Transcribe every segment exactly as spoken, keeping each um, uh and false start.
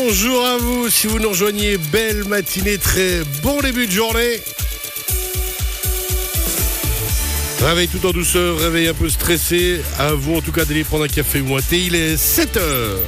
Bonjour à vous, si vous nous rejoignez, belle matinée, très bon début de journée. Réveil tout en douceur, réveil un peu stressé. À vous en tout cas d'aller prendre un café ou un thé, il est sept heures.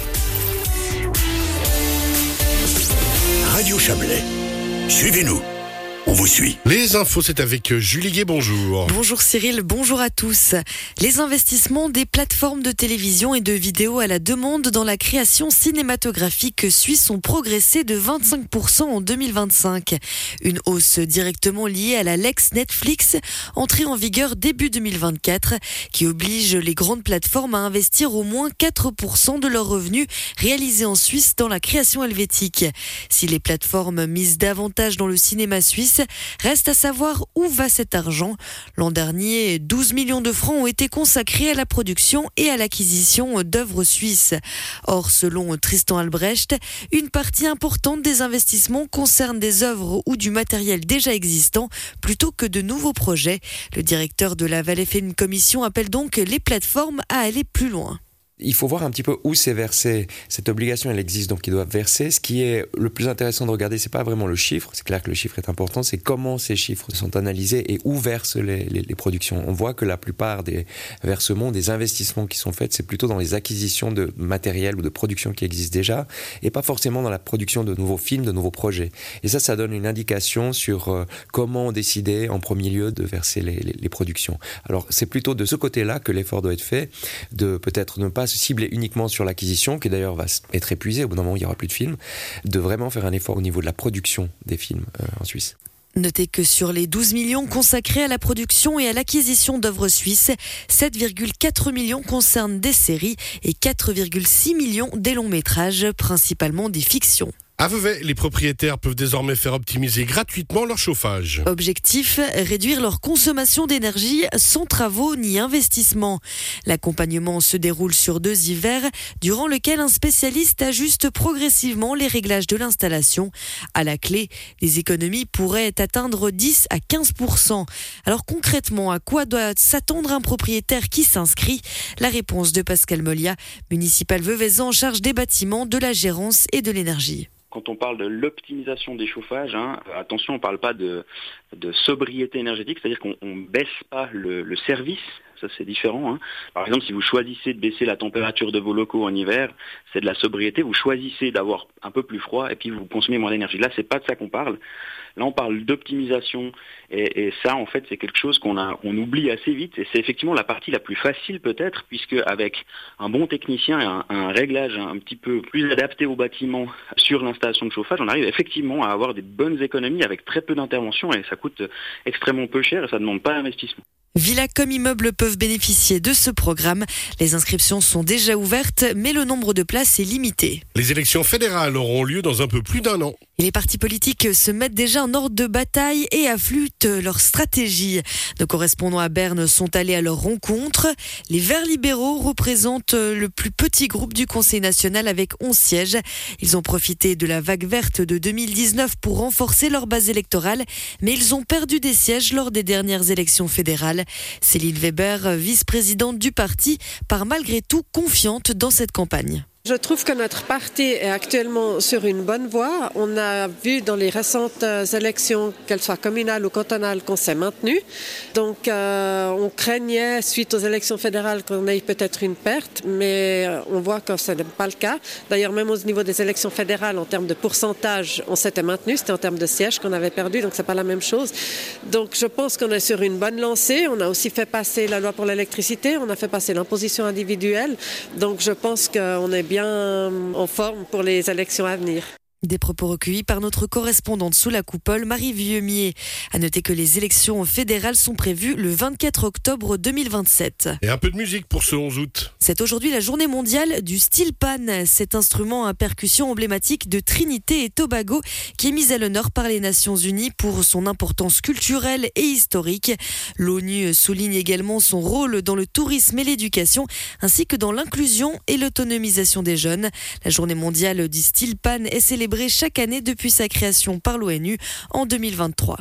Radio Chablais, suivez-nous, on vous suit. Les infos, c'est avec Julie Gué, bonjour. Bonjour Cyril, bonjour à tous. Les investissements des plateformes de télévision et de vidéo à la demande dans la création cinématographique suisse ont progressé de vingt-cinq pour cent en deux mille vingt-cinq. Une hausse directement liée à la Lex Netflix, entrée en vigueur début deux mille vingt-quatre, qui oblige les grandes plateformes à investir au moins quatre pour cent de leurs revenus réalisés en Suisse dans la création helvétique. Si les plateformes misent davantage dans le cinéma suisse, reste à savoir où va cet argent. L'an dernier, douze millions de francs ont été consacrés à la production et à l'acquisition d'œuvres suisses. Or, selon Tristan Albrecht, une partie importante des investissements concerne des œuvres ou du matériel déjà existant plutôt que de nouveaux projets. Le directeur de la Vallée Film Commission appelle donc les plateformes à aller plus loin. Il faut voir un petit peu où c'est versé. Cette obligation, elle existe, donc ils doivent verser. Ce qui est le plus intéressant de regarder, c'est pas vraiment le chiffre. C'est clair que le chiffre est important, c'est comment ces chiffres sont analysés et où versent les, les, les productions. On voit que la plupart des versements, des investissements qui sont faits, c'est plutôt dans les acquisitions de matériel ou de production qui existent déjà, et pas forcément dans la production de nouveaux films, de nouveaux projets. Et ça, ça donne une indication sur euh, comment décider en premier lieu de verser les, les, les productions. Alors, c'est plutôt de ce côté-là que l'effort doit être fait, de peut-être ne pas se cibler uniquement sur l'acquisition, qui d'ailleurs va être épuisée, au bout d'un moment il n'y aura plus de films, de vraiment faire un effort au niveau de la production des films euh, en Suisse. Notez que sur les douze millions consacrés à la production et à l'acquisition d'œuvres suisses, sept virgule quatre millions concernent des séries et quatre virgule six millions des longs métrages, principalement des fictions. À Vevey, les propriétaires peuvent désormais faire optimiser gratuitement leur chauffage. Objectif, réduire leur consommation d'énergie sans travaux ni investissement. L'accompagnement se déroule sur deux hivers, durant lequel un spécialiste ajuste progressivement les réglages de l'installation. À la clé, les économies pourraient atteindre dix à quinze pour cent. Alors concrètement, à quoi doit s'attendre un propriétaire qui s'inscrit ? La réponse de Pascal Molia, municipal veveysan en charge des bâtiments, de la gérance et de l'énergie. Quand on parle de l'optimisation des chauffages, hein, attention, on ne parle pas de, de sobriété énergétique, c'est-à-dire qu'on ne baisse pas le, le service, ça c'est différent. Hein. Par exemple, si vous choisissez de baisser la température de vos locaux en hiver, c'est de la sobriété, vous choisissez d'avoir un peu plus froid et puis vous consommez moins d'énergie. Là, c'est pas de ça qu'on parle. Là, on parle d'optimisation et, et ça, en fait, c'est quelque chose qu'on a, on oublie assez vite et c'est effectivement la partie la plus facile peut-être, puisque avec un bon technicien et un, un réglage un petit peu plus adapté au bâtiment sur l'installation de chauffage, on arrive effectivement à avoir des bonnes économies avec très peu d'intervention et ça coûte extrêmement peu cher et ça ne demande pas d'investissement. Villas comme immeubles peuvent bénéficier de ce programme. Les inscriptions sont déjà ouvertes, mais le nombre de places est limité. Les élections fédérales auront lieu dans un peu plus d'un an. Et les partis politiques se mettent déjà en ordre de bataille et affûtent leur stratégie. Nos correspondants à Berne sont allés à leur rencontre. Les Verts libéraux représentent le plus petit groupe du Conseil national avec onze sièges. Ils ont profité de la vague verte de deux mille dix-neuf pour renforcer leur base électorale, mais ils ont perdu des sièges lors des dernières élections fédérales. Céline Weber, vice-présidente du parti, part malgré tout confiante dans cette campagne. Je trouve que notre parti est actuellement sur une bonne voie. On a vu dans les récentes élections, qu'elles soient communales ou cantonales, qu'on s'est maintenu. Donc euh, on craignait, suite aux élections fédérales, qu'on ait peut-être une perte, mais on voit que ce n'est pas le cas. D'ailleurs, même au niveau des élections fédérales, en termes de pourcentage, on s'était maintenu. C'était en termes de sièges qu'on avait perdu, donc c'est pas la même chose. Donc je pense qu'on est sur une bonne lancée. On a aussi fait passer la loi pour l'électricité, on a fait passer l'imposition individuelle. Donc je pense qu'on est bien bien en forme pour les élections à venir. Des propos recueillis par notre correspondante sous la coupole, Marie Vieumier. À noter que les élections fédérales sont prévues le vingt-quatre octobre deux mille vingt-sept. Et un peu de musique pour ce onze août. C'est aujourd'hui la journée mondiale du steel pan, cet instrument à percussion emblématique de Trinité et Tobago qui est mis à l'honneur par les Nations Unies pour son importance culturelle et historique. L'ONU souligne également son rôle dans le tourisme et l'éducation, ainsi que dans l'inclusion et l'autonomisation des jeunes. La journée mondiale du steel pan est célébrée chaque année depuis sa création par l'ONU en deux mille vingt-trois.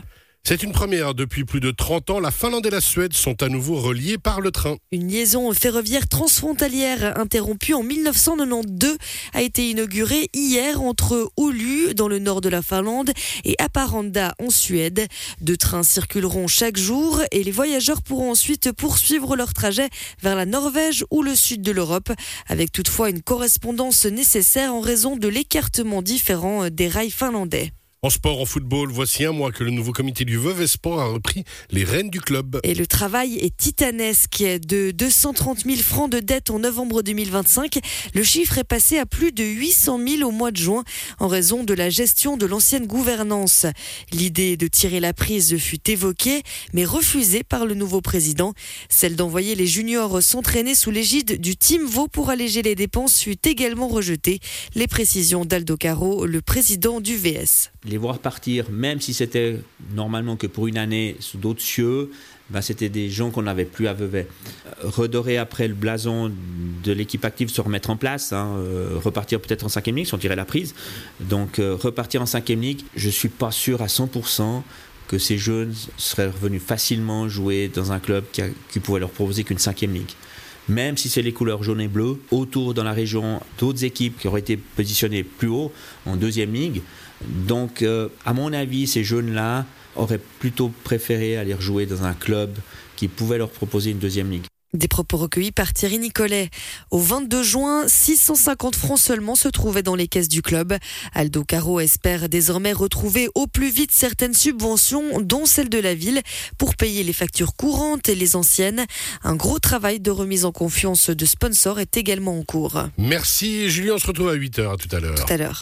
C'est une première. Depuis plus de trente ans, la Finlande et la Suède sont à nouveau reliées par le train. Une liaison ferroviaire transfrontalière interrompue en mille neuf cent quatre-vingt-douze a été inaugurée hier entre Oulu, dans le nord de la Finlande, et Haparanda, en Suède. Deux trains circuleront chaque jour et les voyageurs pourront ensuite poursuivre leur trajet vers la Norvège ou le sud de l'Europe, avec toutefois une correspondance nécessaire en raison de l'écartement différent des rails finlandais. En sport, en football, voici un mois que le nouveau comité du Vevey Sport a repris les rênes du club. Et le travail est titanesque. De deux cent trente mille francs de dette en novembre deux mille vingt-cinq, le chiffre est passé à plus de huit cent mille au mois de juin en raison de la gestion de l'ancienne gouvernance. L'idée de tirer la prise fut évoquée, mais refusée par le nouveau président. Celle d'envoyer les juniors s'entraîner sous l'égide du Team Vaud pour alléger les dépenses fut également rejetée. Les précisions d'Aldo Caro, le président du V S. Les voir partir, même si c'était normalement que pour une année sous d'autres cieux, ben c'était des gens qu'on n'avait plus à Vevey. Redorer après le blason de l'équipe active, se remettre en place, hein, euh, repartir peut-être en cinquième ligue si on tirait la prise. Donc euh, repartir en cinquième ligue, je ne suis pas sûr à cent pour cent que ces jeunes seraient revenus facilement jouer dans un club qui, a, qui pouvait leur proposer qu'une cinquième ligue. Même si c'est les couleurs jaune et bleu, autour dans la région d'autres équipes qui auraient été positionnées plus haut en deuxième ligue. Donc, euh, à mon avis, ces jeunes-là auraient plutôt préféré aller jouer dans un club qui pouvait leur proposer une deuxième ligue. Des propos recueillis par Thierry Nicolet. Au vingt-deux juin, six cent cinquante francs seulement se trouvaient dans les caisses du club. Aldo Caro espère désormais retrouver au plus vite certaines subventions, dont celle de la ville, pour payer les factures courantes et les anciennes. Un gros travail de remise en confiance de sponsors est également en cours. Merci Julien, on se retrouve à huit heures, à tout à l'heure. Tout à l'heure.